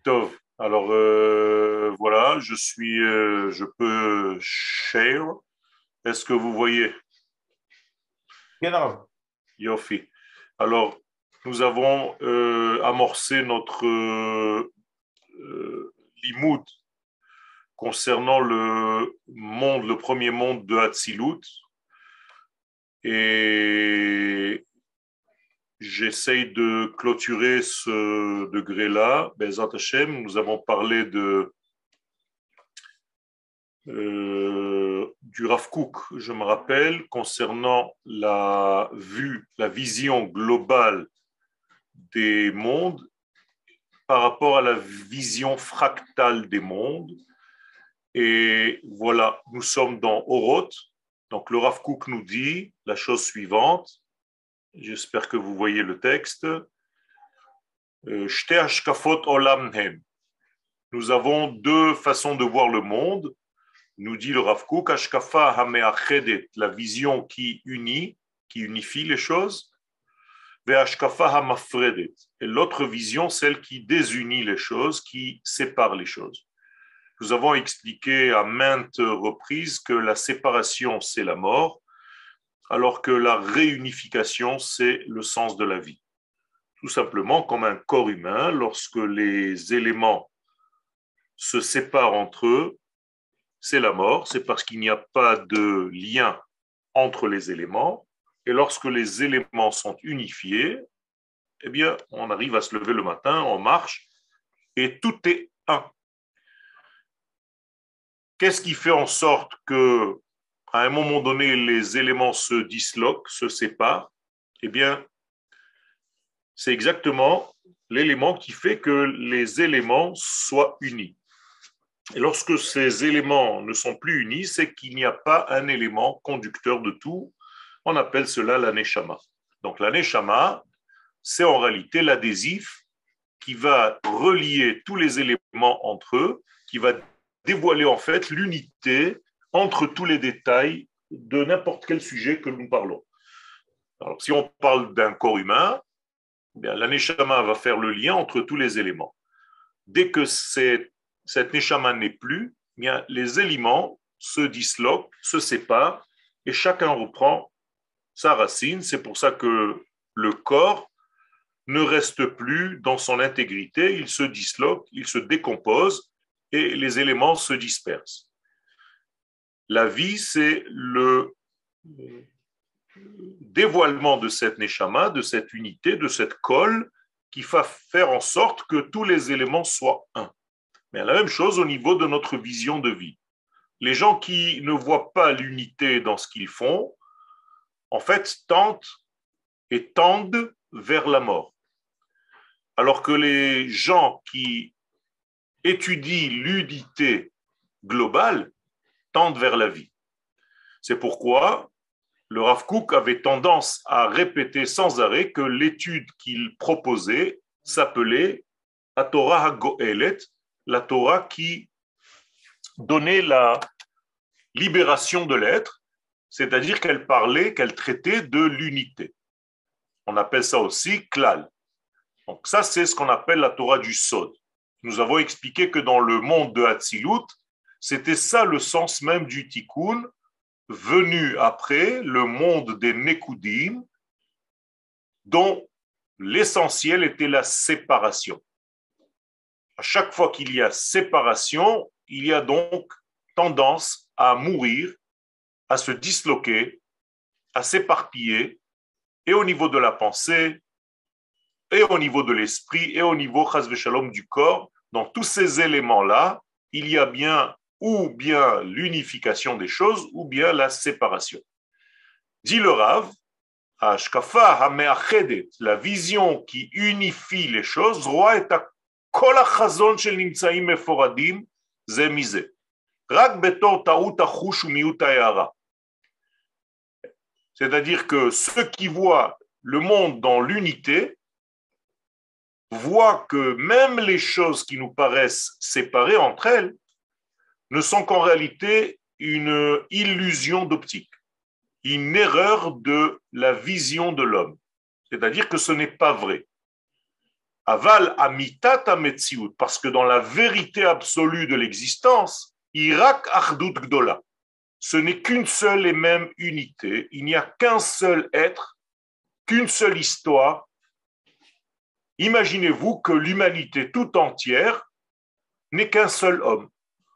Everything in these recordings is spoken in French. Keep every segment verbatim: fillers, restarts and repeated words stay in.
Tov. Alors euh, voilà, je suis, euh, je peux share. Est-ce que vous voyez? Genau. Yofi. Alors, nous avons euh, amorcé notre euh, euh, limoud concernant le monde, le premier monde de Hatzilut. Et j'essaye de clôturer ce degré-là. Bezat Hashem, nous avons parlé de Euh, du Rav Kook, je me rappelle, concernant la vue, la vision globale des mondes par rapport à la vision fractale des mondes. Et voilà, nous sommes dans Oroth. Donc le Rav Kook nous dit la chose suivante. J'espère que vous voyez le texte. Euh, Shte hashkafot olam hem. Nous avons deux façons de voir le monde. Nous dit le Rav Kook, Ashkafa hameachedet, la vision qui unit, qui unifie les choses, ve Ashkafa hamafredet, et l'autre vision, celle qui désunit les choses, qui sépare les choses. Nous avons expliqué à maintes reprises que la séparation, c'est la mort, alors que la réunification, c'est le sens de la vie. Tout simplement comme un corps humain, lorsque les éléments se séparent entre eux, c'est la mort, c'est parce qu'il n'y a pas de lien entre les éléments. Et lorsque les éléments sont unifiés, eh bien, on arrive à se lever le matin, on marche, et tout est un. Qu'est-ce qui fait en sorte que, à un moment donné, les éléments se disloquent, se séparent? Eh bien, c'est exactement l'élément qui fait que les éléments soient unis. Et lorsque ces éléments ne sont plus unis, c'est qu'il n'y a pas un élément conducteur de tout. On appelle cela la neshama. Donc la neshama, c'est en réalité l'adhésif qui va relier tous les éléments entre eux, qui va dévoiler en fait l'unité entre tous les détails de n'importe quel sujet que nous parlons. Alors si on parle d'un corps humain, eh bien, la neshama va faire le lien entre tous les éléments. Dès que c'est cette neshama n'est plus, eh bien, les éléments se disloquent, se séparent, et chacun reprend sa racine. C'est pour ça que le corps ne reste plus dans son intégrité, il se disloque, il se décompose, et les éléments se dispersent. La vie, c'est le dévoilement de cette neshama, de cette unité, de cette colle, qui va faire en sorte que tous les éléments soient un. Mais la même chose au niveau de notre vision de vie. Les gens qui ne voient pas l'unité dans ce qu'ils font, en fait, tentent et tendent vers la mort. Alors que les gens qui étudient l'unité globale tendent vers la vie. C'est pourquoi le Rav Kook avait tendance à répéter sans arrêt que l'étude qu'il proposait s'appelait la Torah HaGo'elet, la Torah qui donnait la libération de l'être, c'est-à-dire qu'elle parlait, qu'elle traitait de l'unité. On appelle ça aussi klal. Donc ça, c'est ce qu'on appelle la Torah du Sod. Nous avons expliqué que dans le monde de Hatzilut, c'était ça le sens même du Tikkun, venu après le monde des Nekudim, dont l'essentiel était la séparation. À chaque fois qu'il y a séparation, il y a donc tendance à mourir, à se disloquer, à s'éparpiller, et au niveau de la pensée, et au niveau de l'esprit, et au niveau, chas v'shalom, du corps. Dans tous ces éléments-là, il y a bien ou bien l'unification des choses, ou bien la séparation. Dit le Rav, Ashkafa hameachedet, la vision qui unifie les choses, roi et à kol hachazon shel nimtzaim meforadim ze mize. Rak betor ta'ut achush u'miut ha'ha'ara. C'est-à-dire que ceux qui voient le monde dans l'unité voient que même les choses qui nous paraissent séparées entre elles ne sont qu'en réalité une illusion d'optique, une erreur de la vision de l'homme. C'est-à-dire que ce n'est pas vrai. Aval amitat ametziut, parce que dans la vérité absolue de l'existence, Irak achdut gdola, ce n'est qu'une seule et même unité, il n'y a qu'un seul être, qu'une seule histoire. Imaginez-vous que l'humanité tout entière n'est qu'un seul homme.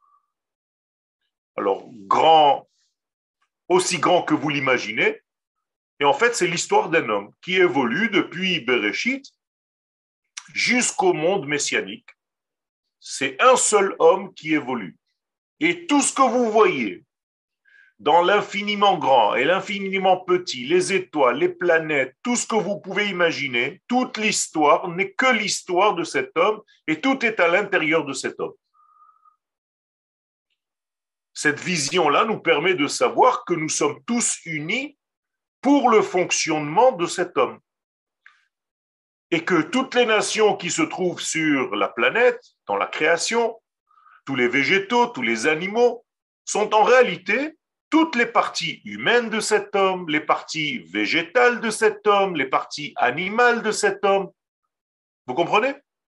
Alors, grand, aussi grand que vous l'imaginez, et en fait, c'est l'histoire d'un homme qui évolue depuis Bereshit jusqu'au monde messianique. C'est un seul homme qui évolue. Et tout ce que vous voyez dans l'infiniment grand et l'infiniment petit, les étoiles, les planètes, tout ce que vous pouvez imaginer, toute l'histoire n'est que l'histoire de cet homme et tout est à l'intérieur de cet homme. Cette vision-là nous permet de savoir que nous sommes tous unis pour le fonctionnement de cet homme. Et que toutes les nations qui se trouvent sur la planète, dans la création, tous les végétaux, tous les animaux, sont en réalité toutes les parties humaines de cet homme, les parties végétales de cet homme, les parties animales de cet homme. Vous comprenez?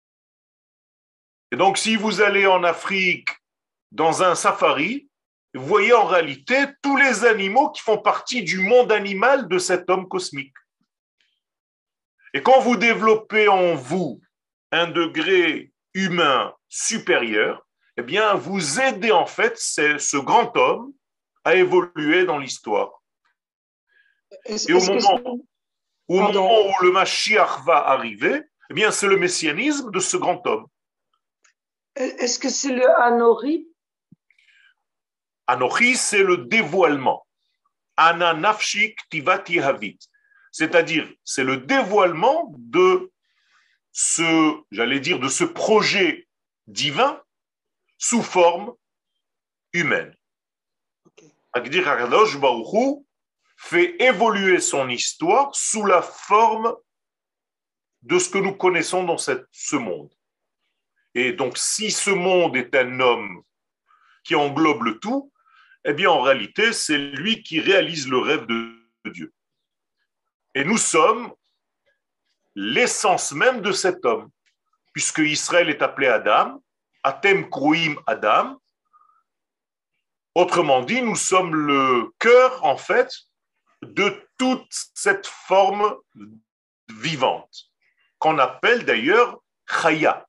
Et donc, si vous allez en Afrique dans un safari, vous voyez en réalité tous les animaux qui font partie du monde animal de cet homme cosmique. Et quand vous développez en vous un degré humain supérieur, eh bien, vous aidez en fait ce, ce grand homme à évoluer dans l'histoire. Est-ce, Et au est-ce moment, que... au Pardon. moment où le Mashiach va arriver, eh bien, c'est le messianisme de ce grand homme. Est-ce que c'est le Anori? Anochi, c'est le dévoilement. Ana nafshik tivati havit. C'est-à-dire, c'est le dévoilement de ce, j'allais dire, de ce projet divin sous forme humaine. C'est-à-dire, Akadosh Baruch Hu fait évoluer son histoire sous la forme de ce que nous connaissons dans cette, ce monde. Et donc, si ce monde est un homme qui englobe le tout, eh bien, en réalité, c'est lui qui réalise le rêve de Dieu. Et nous sommes l'essence même de cet homme, puisque Israël est appelé Adam, Atem Kruim Adam. Autrement dit, nous sommes le cœur, en fait, de toute cette forme vivante, qu'on appelle d'ailleurs Chaya.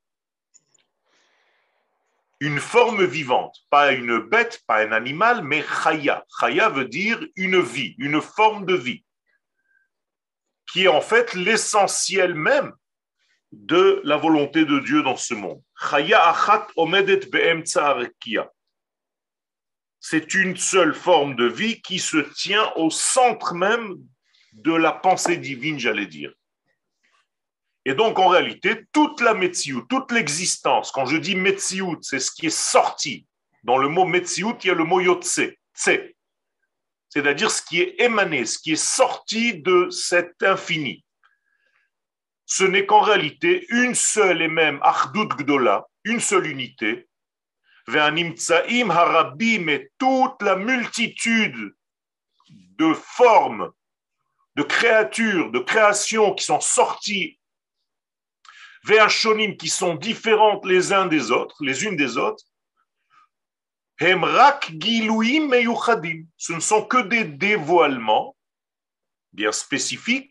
Une forme vivante, pas une bête, pas un animal, mais Chaya. Chaya veut dire une vie, une forme de vie, qui est en fait l'essentiel même de la volonté de Dieu dans ce monde. Chaya achat omedet be'emtsa arekia. C'est une seule forme de vie qui se tient au centre même de la pensée divine, j'allais dire. Et donc, en réalité, toute la Metsiout, toute l'existence, quand je dis Metsiout, c'est ce qui est sorti. Dans le mot Metsiout, il y a le mot Yotse, Tse. C'est-à-dire ce qui est émané, ce qui est sorti de cet infini. Ce n'est qu'en réalité une seule et même Achdut Gdola, une seule unité, Ve'animtsaim harabim, et toute la multitude de formes, de créatures, de créations qui sont sorties, Ve'ashonim, qui sont différentes les uns des autres, les unes des autres, Hemrak giluim meyuchadim, ce ne sont que des dévoilements bien spécifiques,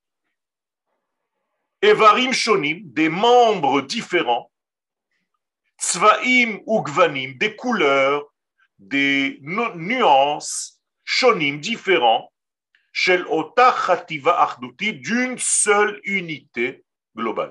Evarim shonim, des membres différents, Tzvaim ou gvanim, des couleurs, des nuances, shonim, différents, shel ota chativa achduti, d'une seule unité globale.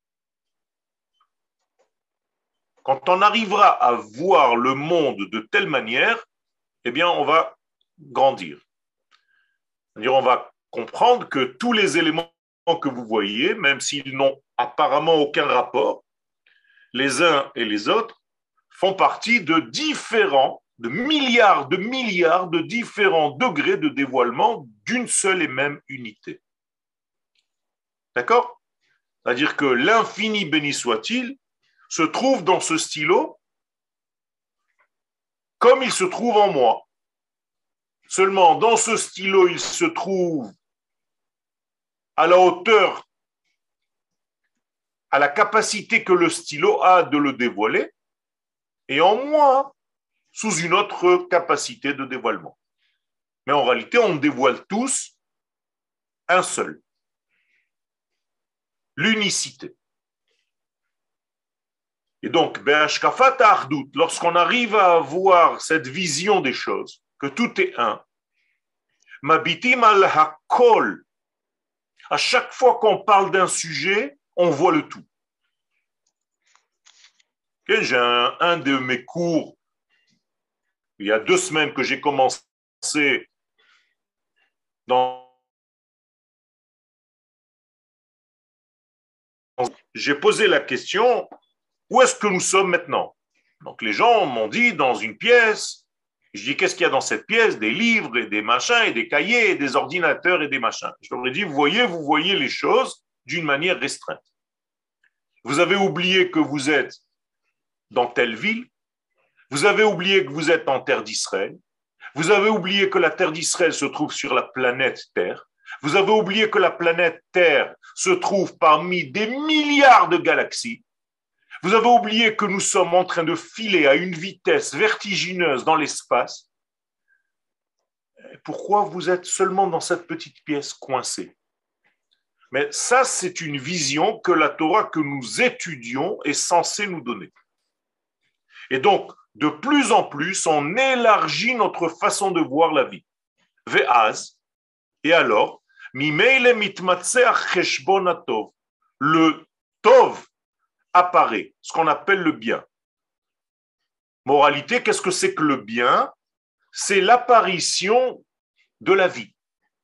Quand on arrivera à voir le monde de telle manière, eh bien, on va grandir. C'est-à-dire, on va comprendre que tous les éléments que vous voyez, même s'ils n'ont apparemment aucun rapport, les uns et les autres, font partie de différents, de milliards, de milliards de différents degrés de dévoilement d'une seule et même unité. D'accord? C'est-à-dire que l'infini, béni soit-il, se trouve dans ce stylo comme il se trouve en moi. Seulement, dans ce stylo, il se trouve à la hauteur à la capacité que le stylo a de le dévoiler, et en moi, sous une autre capacité de dévoilement. Mais en réalité, on dévoile tous un seul. L'unicité. Et donc, lorsqu'on arrive à avoir cette vision des choses, que tout est un, mabitim al hakol, à chaque fois qu'on parle d'un sujet, on voit le tout. Okay, j'ai un, un de mes cours, il y a deux semaines que j'ai commencé dans... J'ai posé la question, où est-ce que nous sommes maintenant? Donc les gens m'ont dit, dans une pièce. Je dis, qu'est-ce qu'il y a dans cette pièce? Des livres et des machins et des cahiers et des ordinateurs et des machins. Je leur ai dit, vous voyez, vous voyez les choses d'une manière restreinte. Vous avez oublié que vous êtes dans telle ville. Vous avez oublié que vous êtes en terre d'Israël. Vous avez oublié que la terre d'Israël se trouve sur la planète Terre. Vous avez oublié que la planète Terre se trouve parmi des milliards de galaxies. Vous avez oublié que nous sommes en train de filer à une vitesse vertigineuse dans l'espace. Pourquoi vous êtes seulement dans cette petite pièce coincée? Mais ça, c'est une vision que la Torah que nous étudions est censée nous donner. Et donc, de plus en plus, on élargit notre façon de voir la vie. Ve'az, et alors, mimeile mitmatseach cheshbon hatov, le tov apparaît, ce qu'on appelle le bien. Moralité, qu'est-ce que c'est que le bien? C'est l'apparition de la vie.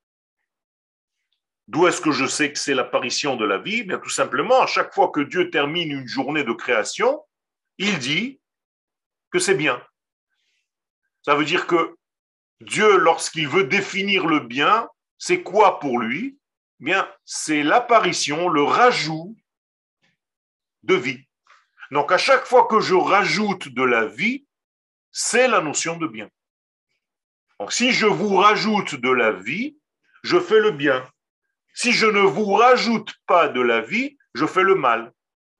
D'où est-ce que je sais que c'est l'apparition de la vie? Bien, tout simplement, à chaque fois que Dieu termine une journée de création, il dit que c'est bien. Ça veut dire que Dieu, lorsqu'il veut définir le bien, c'est quoi pour lui? Bien, c'est l'apparition, le rajout de vie. Donc, à chaque fois que je rajoute de la vie, c'est la notion de bien. Donc, si je vous rajoute de la vie, je fais le bien. Si je ne vous rajoute pas de la vie, je fais le mal.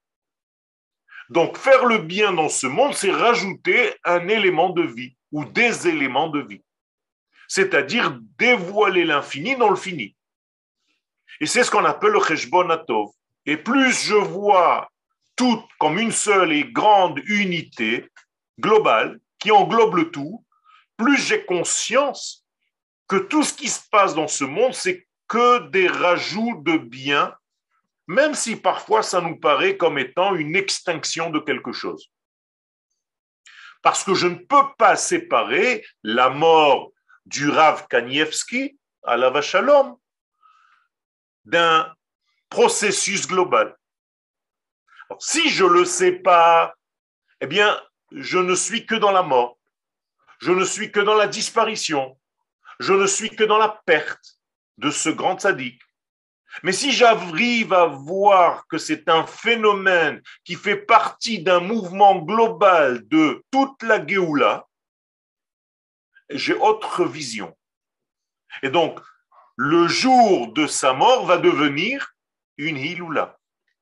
Donc, faire le bien dans ce monde, c'est rajouter un élément de vie ou des éléments de vie. C'est-à-dire dévoiler l'infini dans le fini. Et c'est ce qu'on appelle le cheshbon hatov. Et plus je vois tout comme une seule et grande unité globale qui englobe le tout, plus j'ai conscience que tout ce qui se passe dans ce monde, c'est que des rajouts de bien, même si parfois ça nous paraît comme étant une extinction de quelque chose. Parce que je ne peux pas séparer la mort du Rav Kanievski, alav shalom, d'un processus global. Alors, si je ne le sais pas, eh bien, je ne suis que dans la mort, je ne suis que dans la disparition, je ne suis que dans la perte de ce grand tzaddik. Mais si j'arrive à voir que c'est un phénomène qui fait partie d'un mouvement global de toute la Géoula, j'ai autre vision. Et donc, le jour de sa mort va devenir une Hiloula.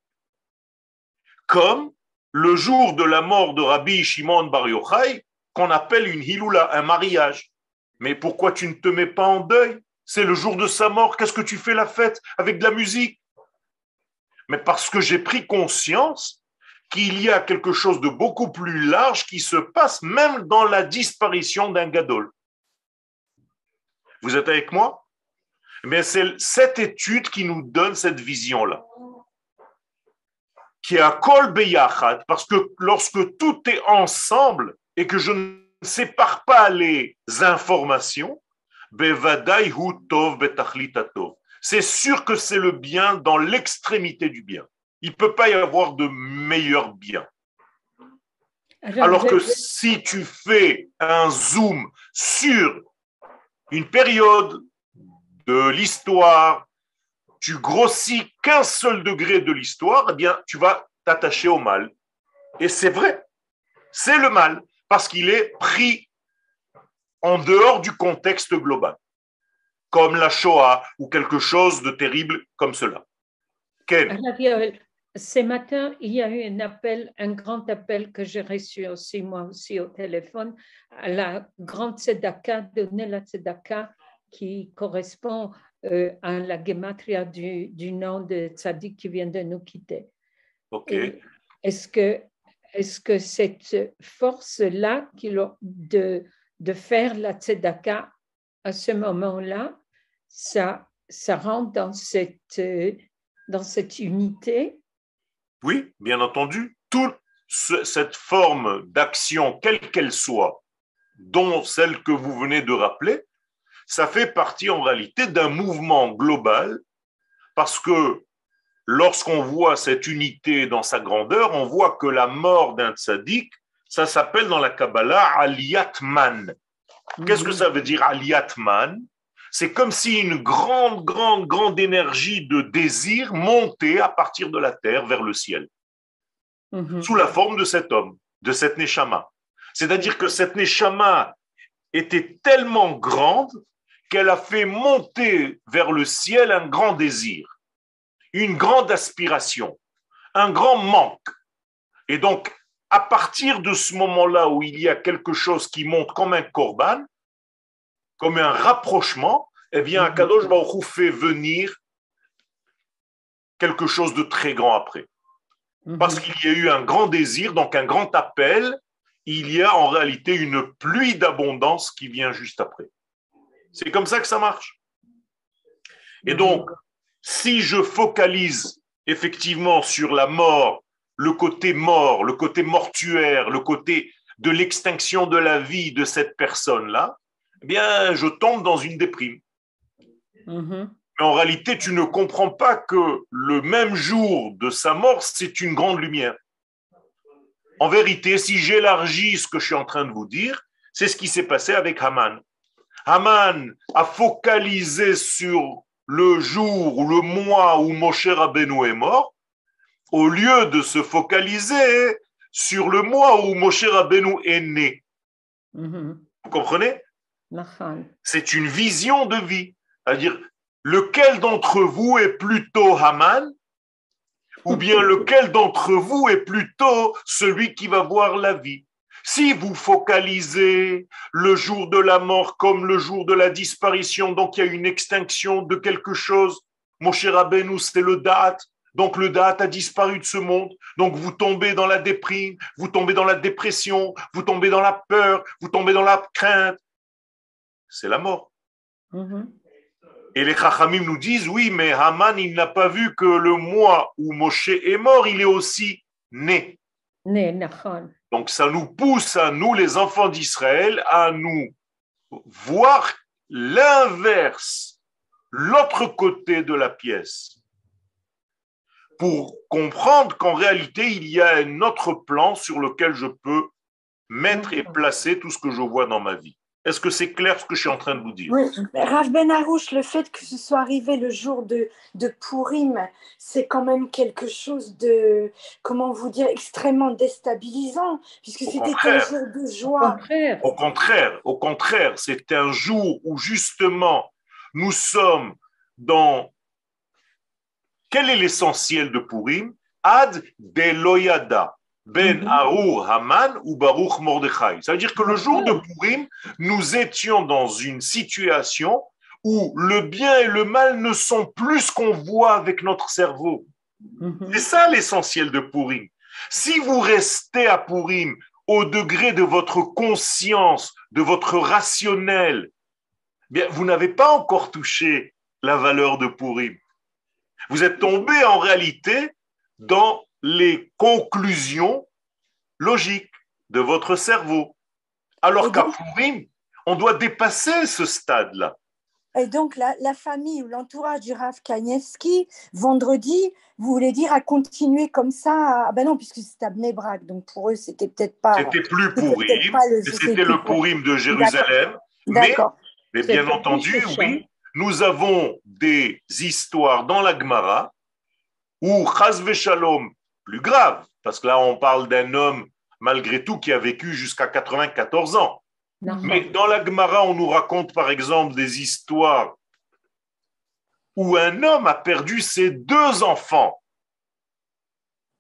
Comme le jour de la mort de Rabbi Shimon Bar Yochai, qu'on appelle une Hiloula, un mariage. Mais pourquoi tu ne te mets pas en deuil? C'est le jour de sa mort, qu'est-ce que tu fais la fête avec de la musique? Mais parce que j'ai pris conscience qu'il y a quelque chose de beaucoup plus large qui se passe même dans la disparition d'un gadol. Vous êtes avec moi? Mais c'est cette étude qui nous donne cette vision-là. Qui est à kol beyachad, parce que lorsque tout est ensemble et que je ne sépare pas les informations, bevadai hu tov betachlit hatov. C'est sûr que c'est le bien dans l'extrémité du bien. Il ne peut pas y avoir de meilleur bien. Alors que si tu fais un zoom sur une période de l'histoire, tu grossis qu'un seul degré de l'histoire, eh bien, tu vas t'attacher au mal. Et c'est vrai, c'est le mal, parce qu'il est pris en dehors du contexte global, comme la Shoah ou quelque chose de terrible comme cela. Ken. Rav Yoel, ce matin, il y a eu un appel, un grand appel que j'ai reçu aussi, moi aussi au téléphone, à la grande tzedaka, donner la tzedaka qui correspond euh, à la gematria du, du nom de Tzadik qui vient de nous quitter. Ok. Et est-ce que, est-ce que cette force-là de, de faire la tzedaka à ce moment-là, ça, ça rentre dans cette, dans cette unité? Oui, bien entendu. Toute ce- cette forme d'action, quelle qu'elle soit, dont celle que vous venez de rappeler, ça fait partie en réalité d'un mouvement global parce que lorsqu'on voit cette unité dans sa grandeur, on voit que la mort d'un tzaddik, ça s'appelle dans la Kabbalah Aliyat Man. Qu'est-ce que ça veut dire Aliyat Man? C'est comme si une grande, grande, grande énergie de désir montait à partir de la terre vers le ciel, Mm-hmm. sous la forme de cet homme, de cette Neshama. C'est-à-dire que cette Neshama était tellement grande qu'elle a fait monter vers le ciel un grand désir, une grande aspiration, un grand manque. Et donc, à partir de ce moment-là où il y a quelque chose qui monte comme un korban, comme un rapprochement, eh bien, Akadosh Baruch Hu fait venir quelque chose de très grand après. Parce qu'il y a eu un grand désir, donc un grand appel, il y a en réalité une pluie d'abondance qui vient juste après. C'est comme ça que ça marche. Et donc, si je focalise effectivement sur la mort, le côté mort, le côté mortuaire, le côté de l'extinction de la vie de cette personne-là, eh bien, je tombe dans une déprime. Mm-hmm. Mais en réalité, tu ne comprends pas que le même jour de sa mort, c'est une grande lumière. En vérité, si j'élargis ce que je suis en train de vous dire, c'est ce qui s'est passé avec Haman. Haman a focalisé sur le jour ou le mois où Moshe Rabbeinu est mort, au lieu de se focaliser sur le mois où Moshe Rabbeinu est né. Mm-hmm. Vous comprenez? Nachan. C'est une vision de vie. C'est-à-dire, lequel d'entre vous est plutôt Haman ou bien lequel d'entre vous est plutôt celui qui va voir la vie? Si vous focalisez le jour de la mort comme le jour de la disparition, donc il y a une extinction de quelque chose, Moshe Rabbeinu, c'est le Da'at, donc le Da'at a disparu de ce monde, donc vous tombez dans la déprime, vous tombez dans la dépression, vous tombez dans la peur, vous tombez dans la crainte. C'est la mort. Mm-hmm. Et les Chachamim nous disent, oui, mais Haman, il n'a pas vu que le mois où Moshe est mort, il est aussi né. Né, nachan. Donc ça nous pousse à nous, les enfants d'Israël, à nous voir l'inverse, l'autre côté de la pièce, pour comprendre qu'en réalité, il y a un autre plan sur lequel je peux mettre et placer tout ce que je vois dans ma vie. Est-ce que c'est clair ce que je suis en train de vous dire? Oui, Rav Ben Arouche, le fait que ce soit arrivé le jour de, de Purim, c'est quand même quelque chose de, comment vous dire, extrêmement déstabilisant, puisque Au c'était un contraire. jour de Au joie. contraire. Au contraire, au contraire, c'est un jour où justement nous sommes dans... Quel est l'essentiel de Purim? Ad Deloyada. Ben Mhm. Arur Haman ou Baruch Mordechai. Ça veut dire que le jour de Purim, nous étions dans une situation où le bien et le mal ne sont plus ce qu'on voit avec notre cerveau. Mhm. C'est ça l'essentiel de Purim. Si vous restez à Purim au degré de votre conscience, de votre rationnel, bien, vous n'avez pas encore touché la valeur de Purim. Vous êtes tombé en réalité dans les conclusions logiques de votre cerveau. Alors Et qu'à donc- Purim, on doit dépasser ce stade-là. Et donc, la, la famille ou l'entourage du Rav Kanievski, vendredi, vous voulez dire à continuer comme ça? Ah ben non, puisque c'était à Bnei Brak, donc pour eux, c'était peut-être pas... C'était plus c'était peut-être Purim, pas le- mais c'était c'était le pour- Purim de Jérusalem. Mais, D'accord. mais C'était bien entendu, plus Shushan. oui, nous avons des histoires dans la Gemara où Chas Shalom, plus grave, parce que là on parle d'un homme malgré tout qui a vécu jusqu'à quatre-vingt-quatorze ans. Nachan. Mais dans la Gemara, on nous raconte par exemple des histoires où un homme a perdu ses deux enfants.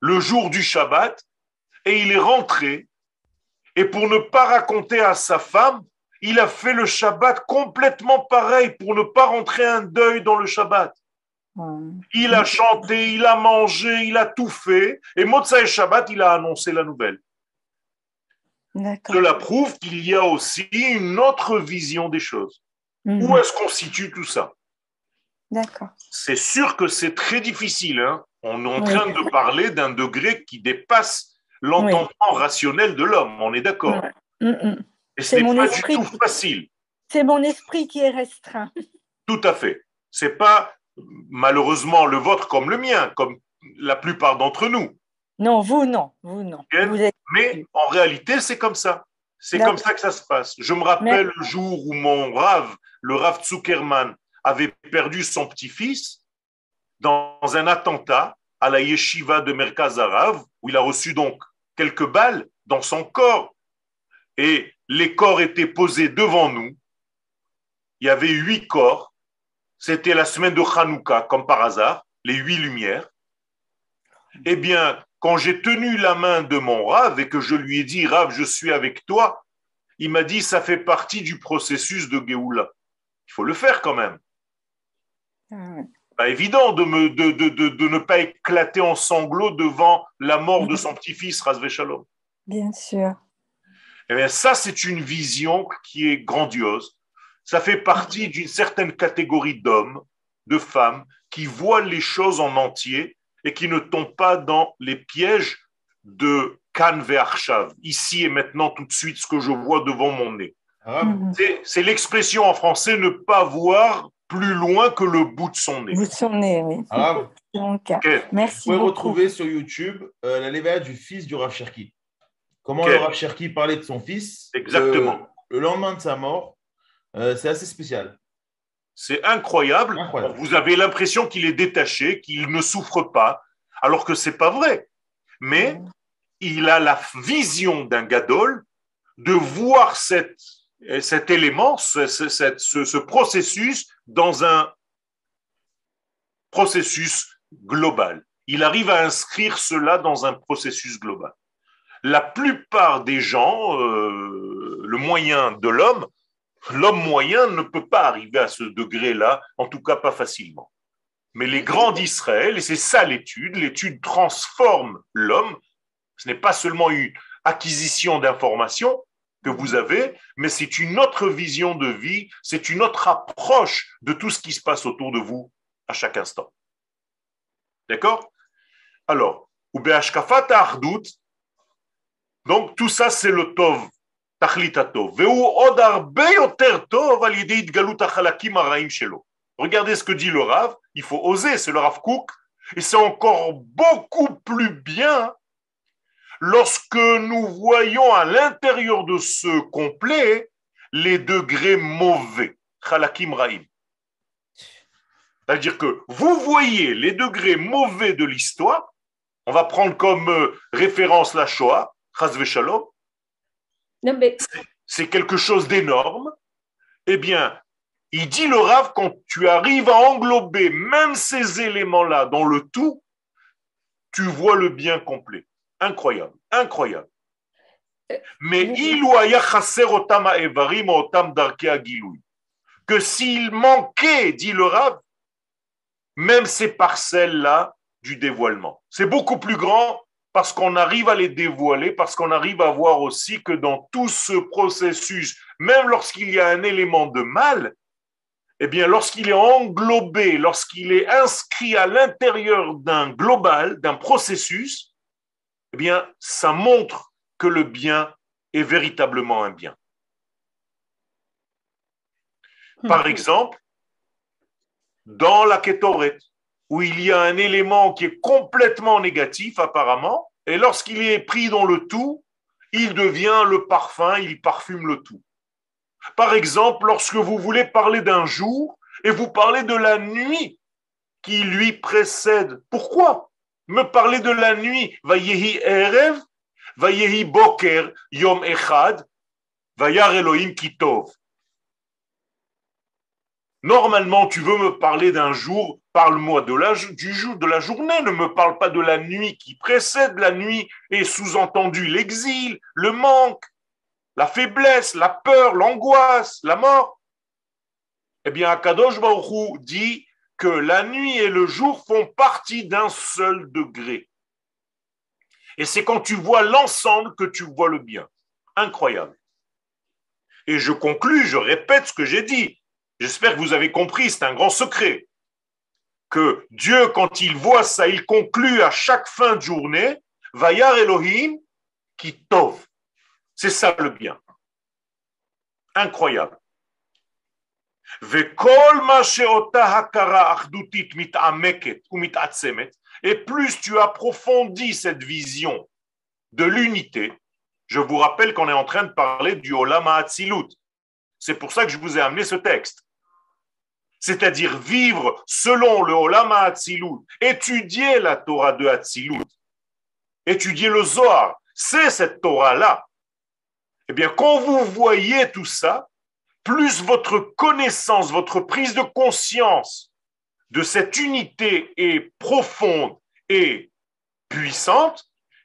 le jour du Shabbat et il est rentré. Et pour ne pas raconter à sa femme, il a fait le Shabbat complètement pareil pour ne pas rentrer un deuil dans le Shabbat. Hum. Il a chanté, il a mangé, il a tout fait. Et Motsai Shabbat, il a annoncé la nouvelle. D'accord. Cela prouve qu'il y a aussi une autre vision des choses. Mhm. Où est-ce qu'on situe tout ça? D'accord. C'est sûr que c'est très difficile. Hein. On est en Oui. train de parler d'un degré qui dépasse l'entendement rationnel de l'homme. On est d'accord. Ouais. Mhm. Et ce C'est n'est mon pas esprit du tout qui- facile. C'est mon esprit qui est restreint. Tout à fait. C'est pas malheureusement le vôtre comme le mien, comme la plupart d'entre nous. Non, vous non, vous non. Ok. Vous êtes... Mais en réalité, c'est comme ça. C'est D'accord. comme ça que ça se passe. Je me rappelle le jour où mon Rav, le Rav Zuckerman, avait perdu son petit-fils dans un attentat à la yeshiva de Merkaz Harav, où il a reçu donc quelques balles dans son corps. Et les corps étaient posés devant nous. Il y avait huit corps. C'était la semaine de Hanouka, comme par hasard, les huit lumières. Eh bien, quand j'ai tenu la main de mon Rav et que je lui ai dit, Rav, je suis avec toi, il m'a dit, ça fait partie du processus de Géoula. Il faut le faire quand même. Ah ouais. Pas évident de, me, de, de, de, de ne pas éclater en sanglots devant la mort de son petit-fils, Razvé Shalom. Bien sûr. Eh bien, ça, c'est une vision qui est grandiose. Ça fait partie d'une certaine catégorie d'hommes, de femmes, qui voient les choses en entier et qui ne tombent pas dans les pièges de Kan ve'Arshav, ici et maintenant, tout de suite, ce que je vois devant mon nez. Mhm. C'est, c'est l'expression en français, ne pas voir plus loin que le bout de son nez. Vous sonnez, oui. Arabe, C'est mon cas. Ok. Merci vous pouvez beaucoup. retrouver sur YouTube euh, la lévaya du fils du Rav Cherki. Comment Ok. le Rav Cherki parlait de son fils. Exactement. euh, le lendemain de sa mort, euh, c'est assez spécial. C'est incroyable. Incroyable. Vous avez l'impression qu'il est détaché, qu'il ne souffre pas, alors que c'est pas vrai. Mais il a la vision d'un gadol de voir cette, cet élément, ce, ce, cette- ce- ce processus dans un processus global. Il arrive à inscrire cela dans un processus global. La plupart des gens, euh, le moyen de l'homme, l'homme moyen ne peut pas arriver à ce degré-là, en tout cas pas facilement. Mais les grands d'Israël, et c'est ça l'étude, l'étude transforme l'homme. Ce n'est pas seulement une acquisition d'informations que vous avez, mais c'est une autre vision de vie, c'est une autre approche de tout ce qui se passe autour de vous à chaque instant. D'accord? Alors, ou be'ashkafat ha'achdut, donc tout ça c'est le tov, tachlit hatov. Ve'hu od harbe yoter tov al yedei itgalut hachalakim haraim shelo. Regardez ce que dit le Rav, il faut oser, c'est le Rav Kook, et c'est encore beaucoup plus bien lorsque nous voyons à l'intérieur de ce complet les degrés mauvais, halakim raim. C'est-à-dire que vous voyez les degrés mauvais de l'histoire, on va prendre comme euh, référence la Shoah, chas v'shalom, Non, mais c'est quelque chose d'énorme. Eh bien, il dit le Rav, quand tu arrives à englober même ces éléments-là dans le tout, tu vois le bien complet. Incroyable, incroyable. Mais ilouaya chaser otam ha'evarim otam darkei hagilui. Que s'il manquait, dit le Rav, même ces parcelles-là du dévoilement. C'est beaucoup plus grand parce qu'on arrive à les dévoiler, parce qu'on arrive à voir aussi que dans tout ce processus, même lorsqu'il y a un élément de mal, eh bien, lorsqu'il est englobé, lorsqu'il est inscrit à l'intérieur d'un global, d'un processus, eh bien, ça montre que le bien est véritablement un bien. Par exemple, dans la Kétoret, où il y a un élément qui est complètement négatif apparemment, et lorsqu'il est pris dans le tout, il devient le parfum, il parfume le tout. Par exemple, lorsque vous voulez parler d'un jour et vous parlez de la nuit qui lui précède. Pourquoi me parler de la nuit? Vayehi erev, vayehi boker, yom echad, vayar Elohim kitov. Normalement, tu veux me parler d'un jour, parle-moi de la, du jour, de la journée, ne me parle pas de la nuit qui précède la nuit et sous-entendu l'exil, le manque, la faiblesse, la peur, l'angoisse, la mort. Eh bien, Akadosh Baruch Hu dit que la nuit et le jour font partie d'un seul degré. Et c'est quand tu vois l'ensemble que tu vois le bien. Incroyable. Et je conclus, je répète ce que j'ai dit. J'espère que vous avez compris, c'est un grand secret. Que Dieu, quand il voit ça, il conclut à chaque fin de journée, Vayar Elohim ki tov. C'est ça le bien. Incroyable. Vekol ma she'ota hakara achdutit mit'ameket ou mit'atzemet. Et plus tu approfondis cette vision de l'unité, je vous rappelle qu'on est en train de parler du Olam HaAtzilut. C'est pour ça que je vous ai amené ce texte. C'est-à-dire vivre selon le Olam HaAtzilut, étudier la Torah de Hatzilut, étudier le Zohar, c'est cette Torah-là. Eh bien, quand vous voyez tout ça, plus votre connaissance, votre prise de conscience de cette unité est profonde et puissante,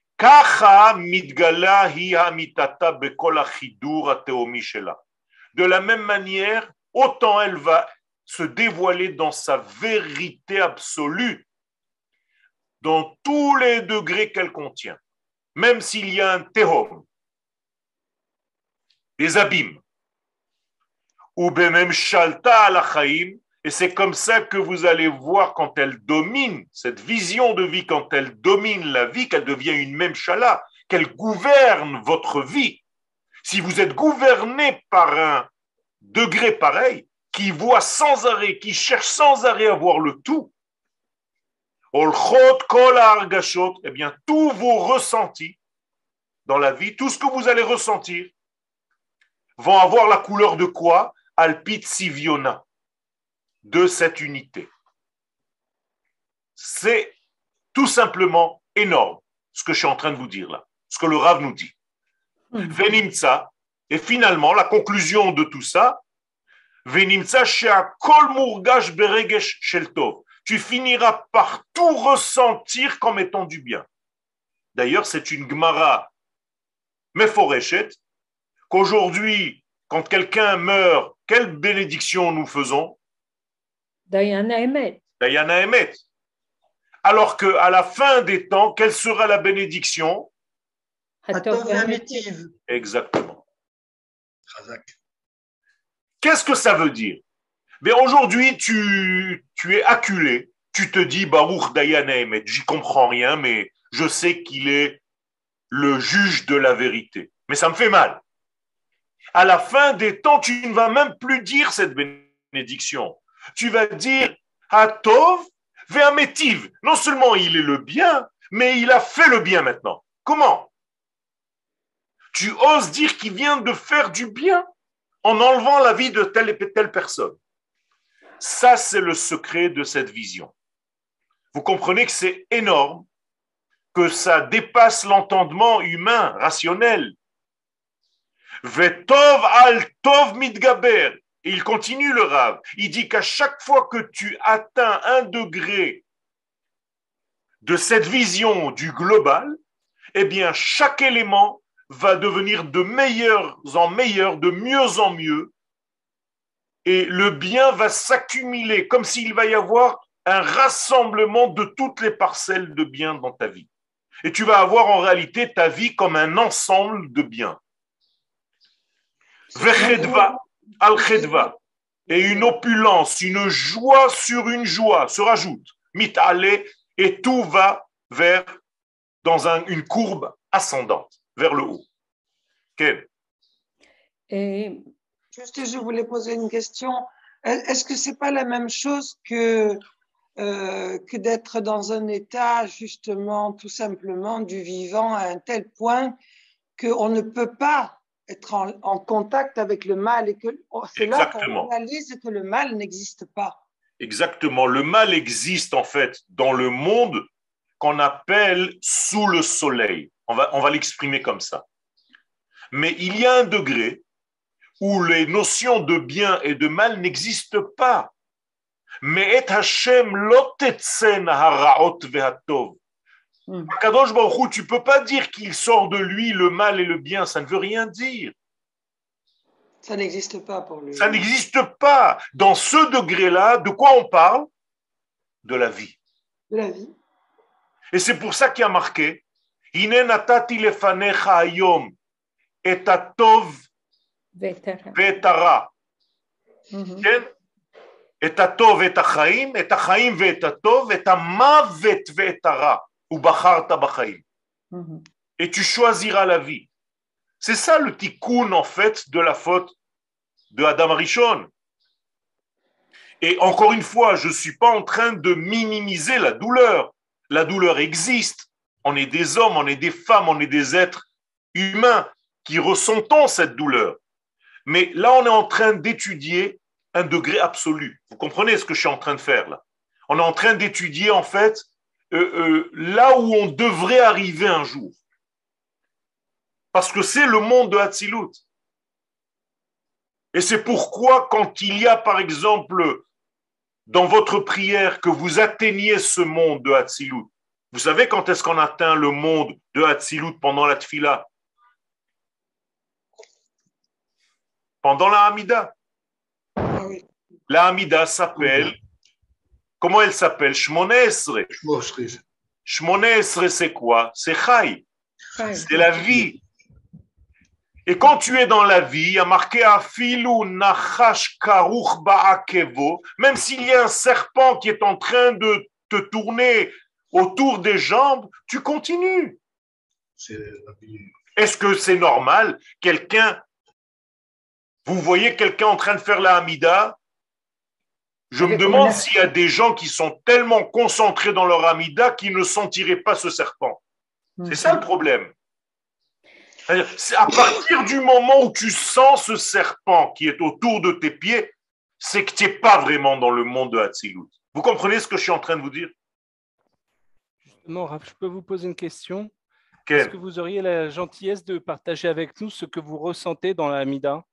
de la même manière, autant elle va se dévoiler dans sa vérité absolue, dans tous les degrés qu'elle contient, même s'il y a un tehom, des abîmes, ou même shalta al chaim. Et c'est comme ça que vous allez voir quand elle domine, cette vision de vie, quand elle domine la vie, qu'elle devient une même chala, qu'elle gouverne votre vie. Si vous êtes gouverné par un degré pareil, qui voit sans arrêt, qui cherche sans arrêt à voir le tout, eh bien, tous vos ressentis dans la vie, tout ce que vous allez ressentir, vont avoir la couleur de quoi? Alpit Siviona, de cette unité. C'est tout simplement énorme ce que je suis en train de vous dire là, ce que le Rav nous dit. Venimtsa, et finalement la conclusion de tout ça, Venimtsa she'akol murgash beregesh shel tov. Tu finiras par tout ressentir comme étant du bien. D'ailleurs, c'est une Gemara meforeshet qu'aujourd'hui, quand quelqu'un meurt, quelle bénédiction nous faisons? Dayana Emet. Dayana Emet. Alors qu'à la fin des temps, quelle sera la bénédiction? Exactement. Qu'est-ce que ça veut dire? Mais aujourd'hui, tu, tu es acculé, tu te dis Baruch Dayana Emet, j'y comprends rien, mais je sais qu'il est le juge de la vérité. Mais ça me fait mal. À la fin des temps, tu ne vas même plus dire cette bénédiction. Tu vas dire Hatov ve'ametiv. Non seulement il est le bien, mais il a fait le bien maintenant. Comment? Tu oses dire qu'il vient de faire du bien en enlevant la vie de telle et telle personne. Ça, c'est le secret de cette vision. Vous comprenez que c'est énorme, que ça dépasse l'entendement humain, rationnel. Vetov al tov mitgaber. Et il continue le Rav. Il dit qu'à chaque fois que tu atteins un degré de cette vision du global, eh bien, chaque élément va devenir de meilleur en meilleur, de mieux en mieux, et le bien va s'accumuler, comme s'il va y avoir un rassemblement de toutes les parcelles de bien dans ta vie. Et tu vas avoir en réalité ta vie comme un ensemble de biens. Vechedva, al-chedva, et une opulence, une joie sur une joie se rajoute, mit'ale, et tout va vers, dans un, une courbe ascendante, vers le haut. Quel? Et Juste, je voulais poser une question. Est-ce que c'est pas la même chose que, euh, que d'être dans un état, justement, tout simplement, du vivant à un tel point qu'on ne peut pas être en, en contact avec le mal et que c'est là qu'on réalise que le mal n'existe pas. Exactement. Le mal existe en fait dans le monde qu'on appelle sous le soleil. On va, on va l'exprimer comme ça. Mais il y a un degré où les notions de bien et de mal n'existent pas. Me'et Hashem lo tetzena haraot vehatov. Kadosh Baruch Hu, tu peux pas dire qu'il sort de lui le mal et le bien, ça ne veut rien dire. Ça n'existe pas pour lui. Ça n'existe pas. Dans ce degré-là, de quoi on parle? De la vie. De la vie. Et c'est pour ça qu'il y a marqué Hine natati lefanecha hayom et atov ve'etara. Et atov et achaim, et achaim ve'et atov, et amavet ve'etara. Ou bacharta b'chaim. Et tu choisiras la vie. C'est ça le tikkun en fait de la faute de Adam Rishon. Et encore une fois, je ne suis pas en train de minimiser la douleur. La douleur existe. On est des hommes, on est des femmes, on est des êtres humains qui ressentons cette douleur. Mais là, on est en train d'étudier un degré absolu. Vous comprenez ce que je suis en train de faire là? On est en train d'étudier en fait euh, euh, là où on devrait arriver un jour. Parce que c'est le monde de Hatzilut. Et c'est pourquoi quand il y a par exemple dans votre prière que vous atteigniez ce monde de Hatzilut, vous savez quand est-ce qu'on atteint le monde de Hatzilut pendant la Tfila? Pendant la Hamida. Ah oui. La Hamida s'appelle, comment elle s'appelle? Shmone Esre. Shmone Esre, c'est quoi? C'est Chai. C'est la vie. Et quand tu es dans la vie, il y a marqué Afilu Nachash Karuch Ba'akevo, même s'il y a un serpent qui est en train de te tourner autour des jambes, tu continues. Est-ce que c'est normal? Quelqu'un, vous voyez quelqu'un en train de faire la Hamida? Je me demande s'il y a des gens qui sont tellement concentrés dans leur Hamida qu'ils ne sentiraient pas ce serpent. C'est ça le problème. C'est à partir du moment où tu sens ce serpent qui est autour de tes pieds, c'est que tu n'es pas vraiment dans le monde de Hatzilut. Vous comprenez ce que je suis en train de vous dire? Justement, Rav, je peux vous poser une question? Quelle? Est-ce que vous auriez la gentillesse de partager avec nous ce que vous ressentez dans la Hamida?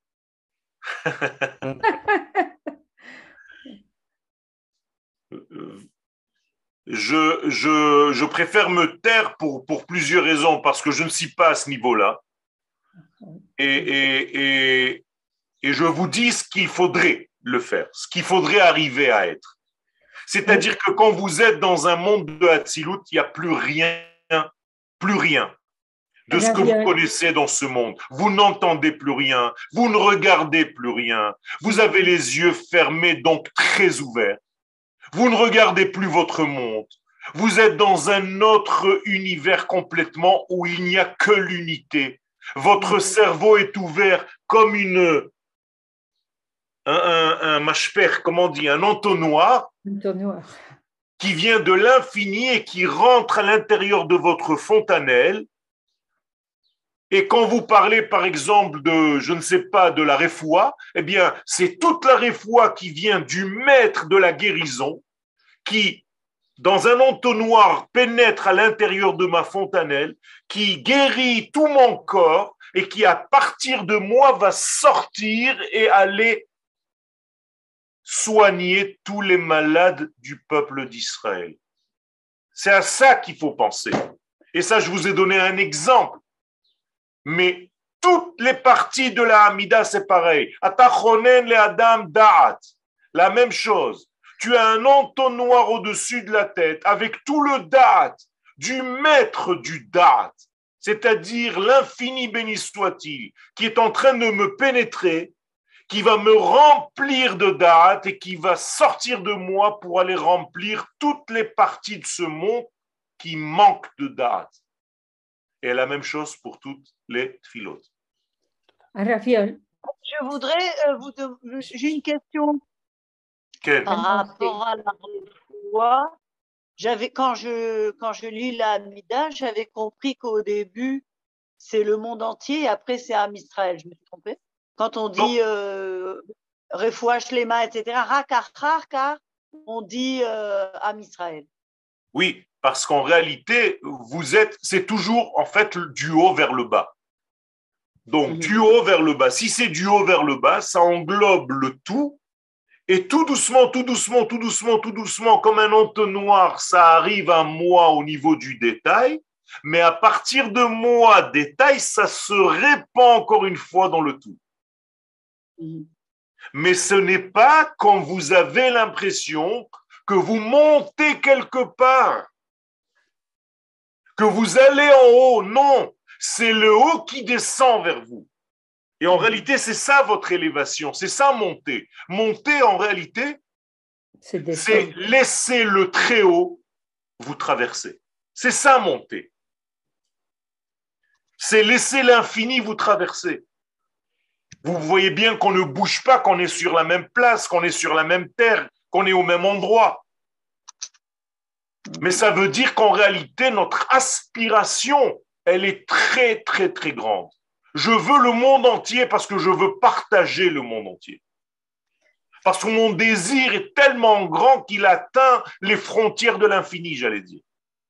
Je, je, je préfère me taire pour, pour plusieurs raisons, parce que je ne suis pas à ce niveau-là. Et, et, et, et je vous dis ce qu'il faudrait le faire, ce qu'il faudrait arriver à être. C'est-à-dire que quand vous êtes dans un monde de Hatzilut, il n'y a plus rien, plus rien de ce que vous connaissez dans ce monde. Vous n'entendez plus rien, vous ne regardez plus rien, vous avez les yeux fermés, donc très ouverts. Vous ne regardez plus votre monde. Vous êtes dans un autre univers complètement où il n'y a que l'unité. Votre cerveau est ouvert comme une, un, un, un mashper, comment on dit, un entonnoir, entonnoir qui vient de l'infini et qui rentre à l'intérieur de votre fontanelle. Et quand vous parlez, par exemple, de, je ne sais pas, de la réfoua, eh bien, c'est toute la réfoua qui vient du maître de la guérison, qui, dans un entonnoir, pénètre à l'intérieur de ma fontanelle, qui guérit tout mon corps et qui, à partir de moi, va sortir et aller soigner tous les malades du peuple d'Israël. C'est à ça qu'il faut penser. Et ça, je vous ai donné un exemple. Mais toutes les parties de la Hamida, c'est pareil. Atachonen le Adam Da'at. La même chose. Tu as un entonnoir au-dessus de la tête avec tout le Da'at du maître du Da'at, c'est-à-dire l'infini béni soit-il, qui est en train de me pénétrer, qui va me remplir de Da'at et qui va sortir de moi pour aller remplir toutes les parties de ce monde qui manquent de Da'at. Et la même chose pour toutes les tfilotes. Raviol. Je voudrais euh, vous de... j'ai une question. Quelle? Par rapport à la foi. J'avais quand je quand je lis la Hamida, j'avais compris qu'au début c'est le monde entier et après c'est Am Israël. Je me suis trompée. Quand on dit euh, Refoua Shlema, et cetera. Rakar car on dit euh, Am Israël. Oui, parce qu'en réalité, vous êtes, c'est toujours en fait du haut vers le bas. Donc, mmh. du haut vers le bas. Si c'est du haut vers le bas, ça englobe le tout Et tout doucement, tout doucement, tout doucement, tout doucement, comme un entonnoir, ça arrive à moi au niveau du détail, mais à partir de moi, détail, ça se répand encore une fois dans le tout. Mais ce n'est pas quand vous avez l'impression que vous montez quelque part, que vous allez en haut. Non, c'est le haut qui descend vers vous. Et en réalité, c'est ça votre élévation, c'est ça monter. Monter, en réalité, C'est c'est descendre. laisser le très haut vous traverser. C'est ça monter. C'est laisser l'infini vous traverser. Vous voyez bien qu'on ne bouge pas, qu'on est sur la même place, qu'on est sur la même terre, qu'on est au même endroit. Mais ça veut dire qu'en réalité, notre aspiration, elle est très, très, très grande. Je veux le monde entier parce que je veux partager le monde entier. Parce que mon désir est tellement grand qu'il atteint les frontières de l'infini, j'allais dire.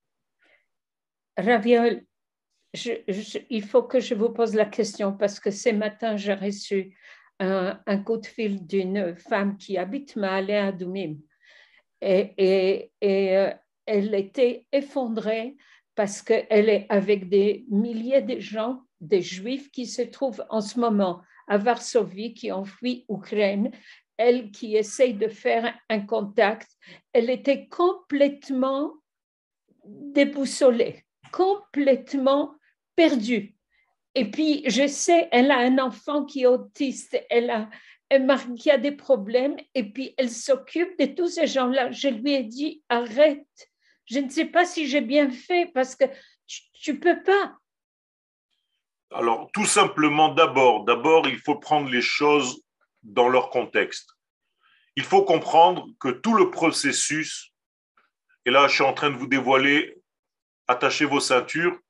Raviol, je, je- il faut que je vous pose la question parce que ce matin, j'ai reçu un, un coup de fil d'une femme qui habite Maale Adumim et, et, et euh, elle était effondrée parce qu'elle est avec des milliers de gens, des juifs qui se trouvent en ce moment à Varsovie, qui ont fui Ukraine. Elle qui essaye de faire un contact, elle était complètement déboussolée, complètement perdue. Et puis, je sais, elle a un enfant qui est autiste, elle a un mari qui a des problèmes, et puis elle s'occupe de tous ces gens-là. Je lui ai dit, arrête, je ne sais pas si j'ai bien fait, parce que tu ne peux pas. Alors, tout simplement, d'abord, d'abord, il faut prendre les choses dans leur contexte. Il faut comprendre que tout le processus, et là, je suis en train de vous dévoiler, attachez vos ceintures.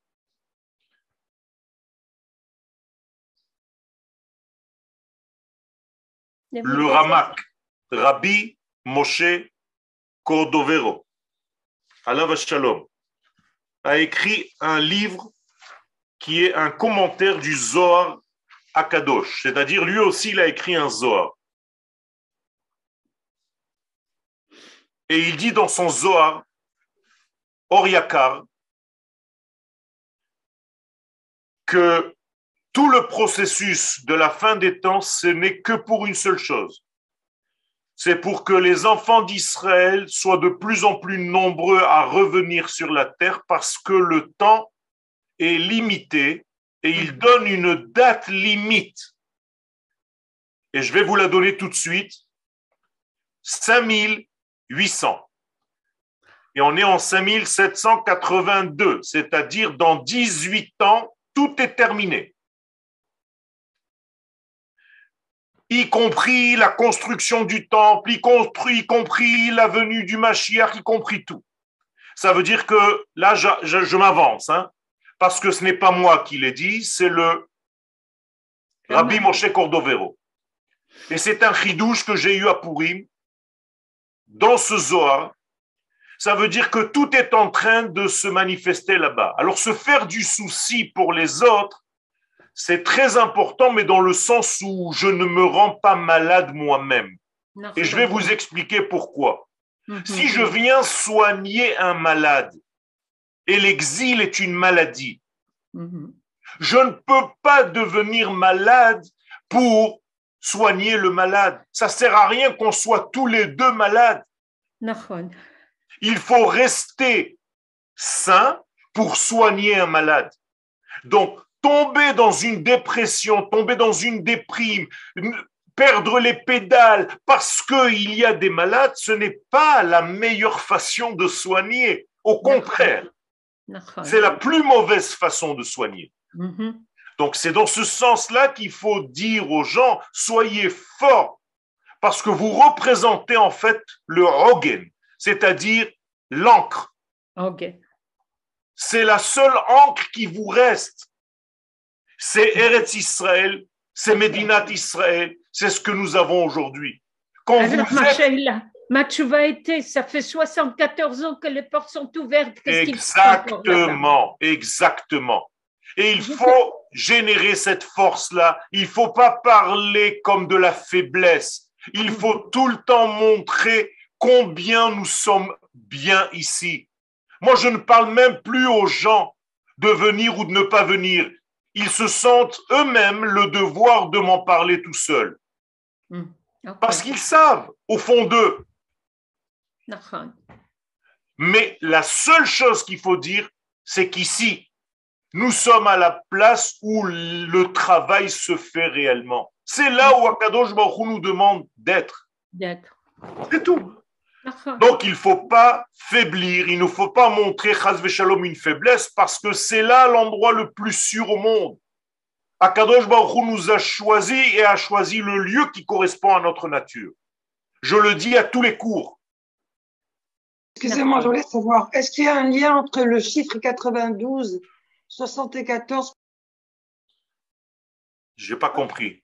Le Ramak, Rabbi Moshe Cordovero, Alav Shalom, a écrit un livre qui est un commentaire du Zohar Akadosh, c'est-à-dire lui aussi il a écrit un Zohar. Et il dit dans son Zohar, Oriakar, que tout le processus de la fin des temps, ce n'est que pour une seule chose. C'est pour que les enfants d'Israël soient de plus en plus nombreux à revenir sur la terre parce que le temps est limité et il donne une date limite. Et je vais vous la donner tout de suite. cinq mille huit cents. Et on est en cinq mille sept cent quatre-vingt-deux, c'est-à-dire dans dix-huit ans, tout est terminé. Y compris la construction du temple, y compris, y compris la venue du Mashiach, y compris tout. Ça veut dire que là, je, je, je m'avance, hein, parce que ce n'est pas moi qui l'ai dit, c'est le Rabbi Moshe Cordovero. Et c'est un chidouche que j'ai eu à Purim, dans ce Zohar. Ça veut dire que tout est en train de se manifester là-bas. Alors, se faire du souci pour les autres, c'est très important, mais dans le sens où je ne me rends pas malade moi-même. Non, Et je vais vous expliquer pourquoi. Mhm. Si je viens soigner un malade, et l'exil est une maladie, Mhm. je ne peux pas devenir malade pour soigner le malade. Ça ne sert à rien qu'on soit tous les deux malades. Nahon. Il faut rester sain pour soigner un malade. Donc, tomber dans une dépression, tomber dans une déprime, perdre les pédales parce qu'il y a des malades, ce n'est pas la meilleure façon de soigner. Au contraire, Nahon. c'est la plus mauvaise façon de soigner. Mhm. Donc, c'est dans ce sens-là qu'il faut dire aux gens, soyez forts, parce que vous représentez en fait le Hogen, c'est-à-dire l'encre. Ok. C'est la seule encre qui vous reste. C'est Eretz Israël, c'est Medinat Israël, c'est ce que nous avons aujourd'hui. Quand Alors, vous ma êtes... Sheila, ma tchouva été, ça fait soixante-quatorze ans que les portes sont ouvertes. Qu'est-ce qu'il faut encore là-bas? Exactement, exactement. Et il faut générer cette force-là. Il ne faut pas parler comme de la faiblesse. Il faut tout le temps montrer combien nous sommes bien ici. Moi, je ne parle même plus aux gens de venir ou de ne pas venir. Ils se sentent eux-mêmes le devoir de m'en parler tout seuls. Mm. Okay. Parce qu'ils savent, au fond d'eux. נכון. Mais la seule chose qu'il faut dire, c'est qu'ici, nous sommes à la place où le travail se fait réellement. C'est là où Akadosh Baruch Hu nous demande d'être. D'être. C'est tout. נכון. Donc, il ne faut pas faiblir, il ne faut pas montrer Chas v'Shalom une faiblesse parce que c'est là l'endroit le plus sûr au monde. Akadosh Baruch Hu nous a choisi et a choisi le lieu qui correspond à notre nature. Je le dis à tous les cours. Excusez-moi, je voulais savoir, est-ce qu'il y a un lien entre le chiffre quatre-vingt-douze, soixante-quatorze? Je n'ai pas compris.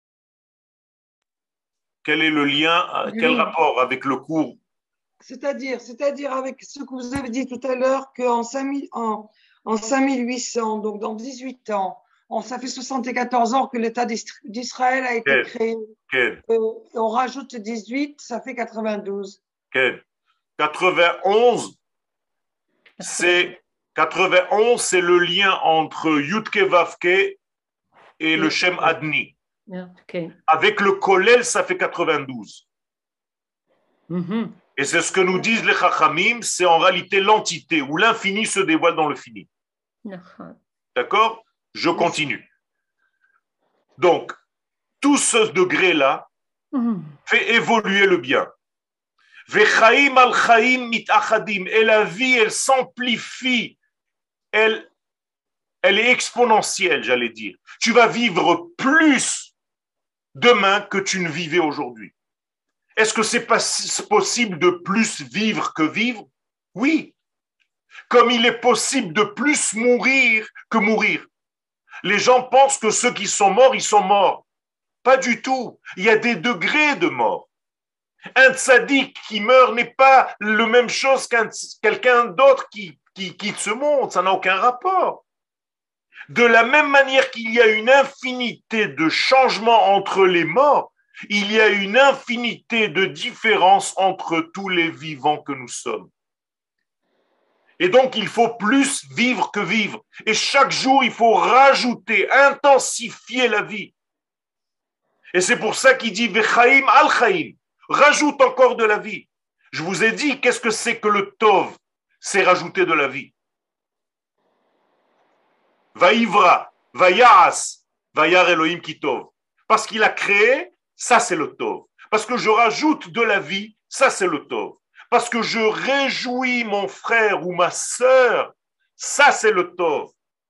Quel est le lien, quel Oui. rapport avec le cours? C'est-à-dire, c'est-à-dire avec ce que vous avez dit tout à l'heure qu'en cinq mille en, en cinq mille huit cents, donc dans dix-huit ans, on, ça fait soixante-quatorze ans que l'État d'Israël a été Quel, créé. quel, Euh, on rajoute dix-huit, ça fait quatre-vingt-douze. quel. quatre-vingt-onze, c'est quatre-vingt-onze, c'est le lien entre Yudke Vavke et le Shem Adni. Okay. Avec le Kollel, ça fait quatre-vingt-douze. Mhm. Et c'est ce que nous disent les Chachamim, c'est en réalité l'entité où l'infini se dévoile dans le fini. נכון. D'accord? Je continue. Donc, tout ce degré-là Mhm. fait évoluer le bien. Vechaim al chaim mitachadim. Et la vie, elle s'amplifie. Elle, elle est exponentielle, j'allais dire. Tu vas vivre plus demain que tu ne vivais aujourd'hui. Est-ce que c'est pas possible de plus vivre que vivre? Oui. Comme il est possible de plus mourir que mourir. Les gens pensent que ceux qui sont morts, ils sont morts. Pas du tout. Il y a des degrés de mort. Un tzaddik qui meurt n'est pas la même chose qu'un quelqu'un d'autre qui, qui quitte ce monde. Ça n'a aucun rapport. De la même manière qu'il y a une infinité de changements entre les morts, il y a une infinité de différences entre tous les vivants que nous sommes. Et donc, il faut plus vivre que vivre. Et chaque jour, il faut rajouter, intensifier la vie. Et c'est pour ça qu'il dit « Vechaim al chaim ». Rajoute encore de la vie. Je vous ai dit, qu'est-ce que c'est que le tov? C'est rajouter de la vie. Vaïvra, vaïas, vaïar Elohim ki tov. Parce qu'il a créé, ça c'est le tov. Parce que je rajoute de la vie, ça c'est le tov. Parce que je réjouis mon frère ou ma sœur, ça c'est le tov.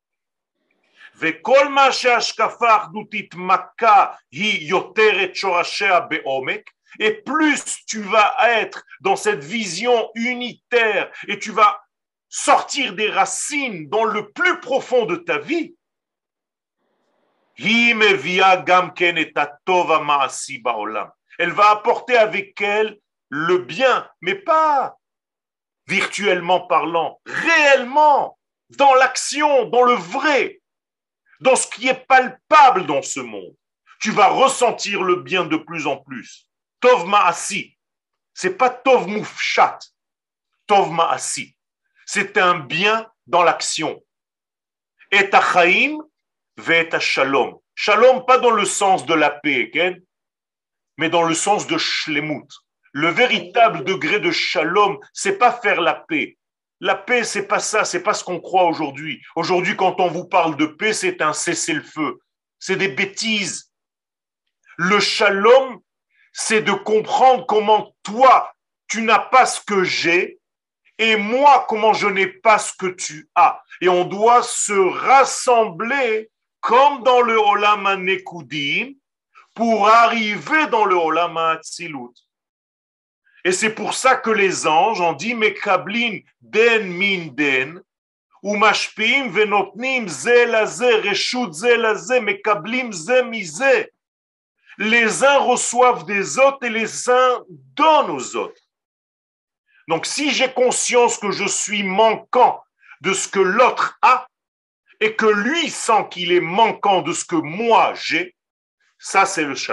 וכל מה שההשקפה האחדותית מכה היא יותר את שורשיה בעומק. Et plus tu vas être dans cette vision unitaire et tu vas sortir des racines dans le plus profond de ta vie, elle va apporter avec elle le bien, mais pas virtuellement parlant, réellement, dans l'action, dans le vrai, dans ce qui est palpable dans ce monde. Tu vas ressentir le bien de plus en plus. Tov Ma'asi, c'est pas Tov Moufchat, Tov Ma'asi, c'est un bien dans l'action. Et Chaim, ve Shalom. Shalom, pas dans le sens de la paix, okay? Mais dans le sens de Shlemut. Le véritable degré de Shalom, c'est pas faire la paix. La paix, c'est pas ça, c'est pas ce qu'on croit aujourd'hui. Aujourd'hui, quand on vous parle de paix, c'est un cessez-le-feu. C'est des bêtises. Le Shalom, c'est de comprendre comment toi, tu n'as pas ce que j'ai, et moi, comment je n'ai pas ce que tu as. Et on doit se rassembler comme dans le Olam HaNekudim pour arriver dans le Olam HaAtzilut. Et c'est pour ça que les anges ont dit Mekablin den min den ou mashpiim venotnim ze la ze reshut ze la ze mekablim ze mi ze. Les uns reçoivent des autres et les uns donnent aux autres. Donc, si j'ai conscience que je suis manquant de ce que l'autre a et que lui sent qu'il est manquant de ce que moi j'ai, ça c'est le shalom.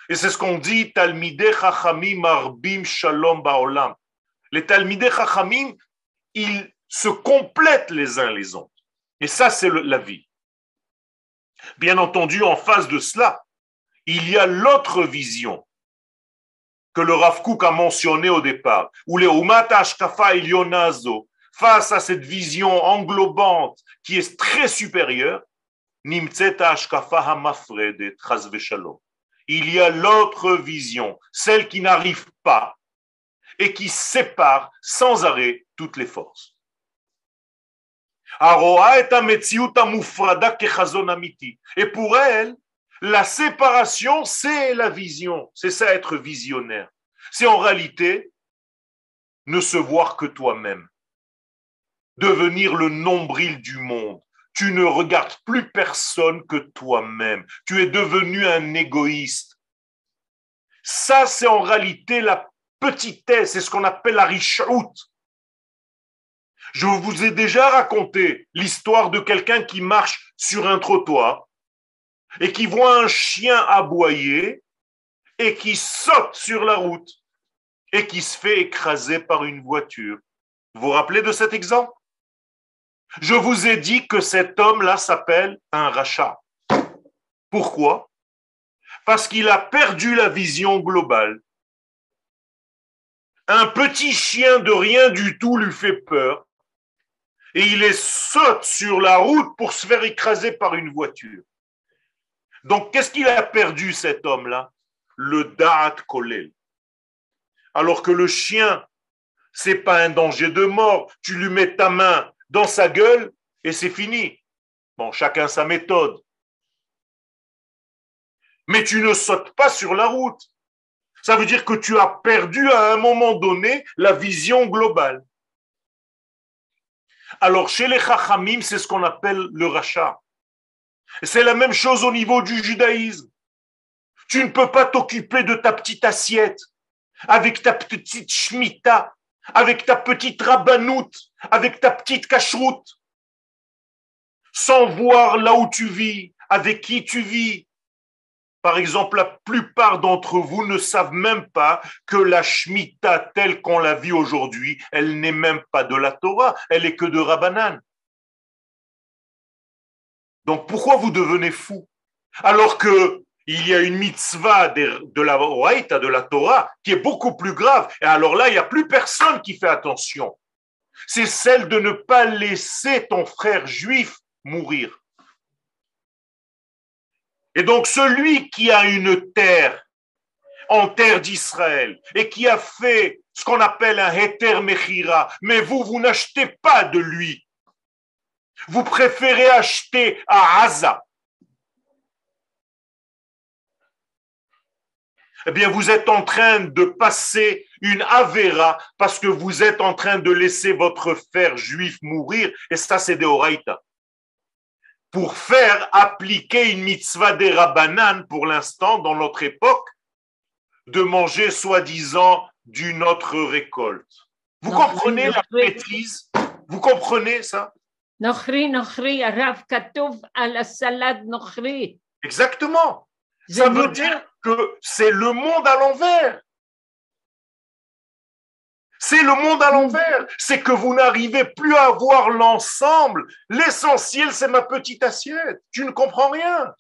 Et c'est ce qu'on dit, Talmidei Chachamim Marbim Shalom Ba'olam. Les Talmidei Chachamim, ils se complètent les uns les autres. Et ça, c'est le, la vie. Bien entendu, en face de cela, il y a l'autre vision que le Rav Kook a mentionné au départ, où les Umat Ashkafa Elionazo, face à cette vision englobante qui est très supérieure, Nimtzet Ashkafa Hamafredet Chas v'Shalom. Il y a l'autre vision, celle qui n'arrive pas et qui sépare sans arrêt toutes les forces. Et pour elle, la séparation, c'est la vision, c'est ça être visionnaire. C'est en réalité ne se voir que toi-même, devenir le nombril du monde. Tu ne regardes plus personne que toi-même. Tu es devenu un égoïste. Ça, c'est en réalité la petitesse, c'est ce qu'on appelle la rishout. Je vous ai déjà raconté l'histoire de quelqu'un qui marche sur un trottoir et qui voit un chien aboyer et qui saute sur la route et qui se fait écraser par une voiture. Vous vous rappelez de cet exemple? Je vous ai dit que cet homme-là s'appelle un rachat. Pourquoi? Parce qu'il a perdu la vision globale. Un petit chien de rien du tout lui fait peur et il est saute sur la route pour se faire écraser par une voiture. Donc, qu'est-ce qu'il a perdu, cet homme-là? Le da'at kolel. Alors que le chien, c'est pas un danger de mort. Tu lui mets ta main dans sa gueule et c'est fini. Bon, chacun sa méthode. Mais tu ne sautes pas sur la route. Ça veut dire que tu as perdu à un moment donné la vision globale. Alors, chez les Chachamim, c'est ce qu'on appelle le rachat. C'est la même chose au niveau du judaïsme. Tu ne peux pas t'occuper de ta petite assiette, avec ta petite shmita, avec ta petite rabbanout, avec ta petite cacheroute, sans voir là où tu vis, avec qui tu vis. Par exemple, la plupart d'entre vous ne savent même pas que la shmita telle qu'on la vit aujourd'hui, elle n'est même pas de la Torah, elle est que de Rabbanan. Donc pourquoi vous devenez fou? Alors que il y a une mitzvah de, de la Oraïta, de la Torah, qui est beaucoup plus grave. Et alors là, il n'y a plus personne qui fait attention. C'est celle de ne pas laisser ton frère juif mourir. Et donc celui qui a une terre en terre d'Israël et qui a fait ce qu'on appelle un heter mechira, mais vous, vous n'achetez pas de lui. Vous préférez acheter à Haza. Eh bien, vous êtes en train de passer une avéra parce que vous êtes en train de laisser votre frère juif mourir, et ça, c'est des oraïta. Pour faire appliquer une mitzvah des Rabbanan, pour l'instant, dans notre époque, de manger soi-disant d'une autre récolte. Vous comprenez la bêtise? Vous comprenez ça? Nochri, nochri, Rav Katouv à la salade nochri. Exactement. Ça veut dire que c'est le monde à l'envers. C'est le monde à l'envers. C'est que vous n'arrivez plus à voir l'ensemble. L'essentiel, c'est ma petite assiette. Tu ne comprends rien.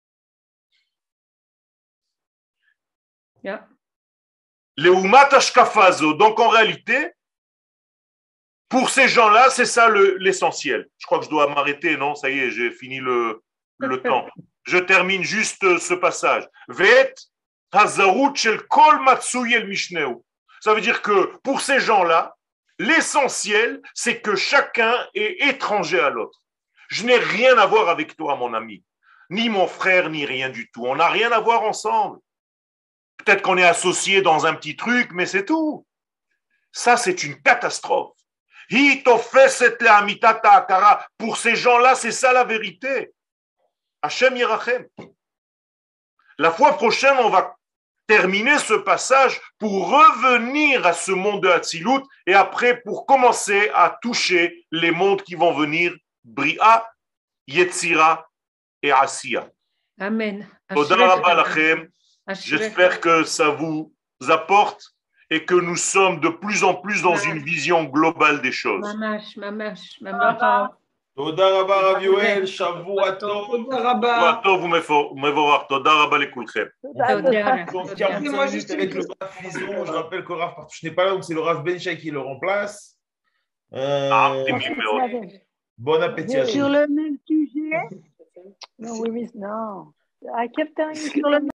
Yeah. Les Umat Ashkafazo. Donc en réalité, pour ces gens-là, c'est ça le, l'essentiel. Je crois que je dois m'arrêter, non? Ça y est, j'ai fini le, le temps. Je termine juste ce passage. Vet hazarut shel kol matsui el mishneu. Ça veut dire que pour ces gens-là, l'essentiel, c'est que chacun est étranger à l'autre. Je n'ai rien à voir avec toi, mon ami. Ni mon frère, ni rien du tout. On n'a rien à voir ensemble. Peut-être qu'on est associés dans un petit truc, mais c'est tout. Ça, c'est une catastrophe. Pour ces gens-là, c'est ça la vérité. Hashem Yirachem. La fois prochaine, on va terminer ce passage pour revenir à ce monde de Hatzilut et après pour commencer à toucher les mondes qui vont venir, Bria, Yetzira et Asiya. Amen. Toda rabba lachem. J'espère que ça vous apporte et que nous sommes de plus en plus dans une vision globale des choses. Mamash, mamash, mamash. Toda rabba Rav Yoel, Shavua Tov. תודה רבה. טוב ומבורך, תודה רבה לכולכם. Donc quarante-cinq minutes avec le Rav Fison. Je rappelle que Rav Partouche n'est pas là, donc c'est le Rav Benchai qui le remplace. Euh, Ah, תמיד מאוד. Bon appétit à tous. Sur le même sujet, No, we miss, no. I kept telling you. sur le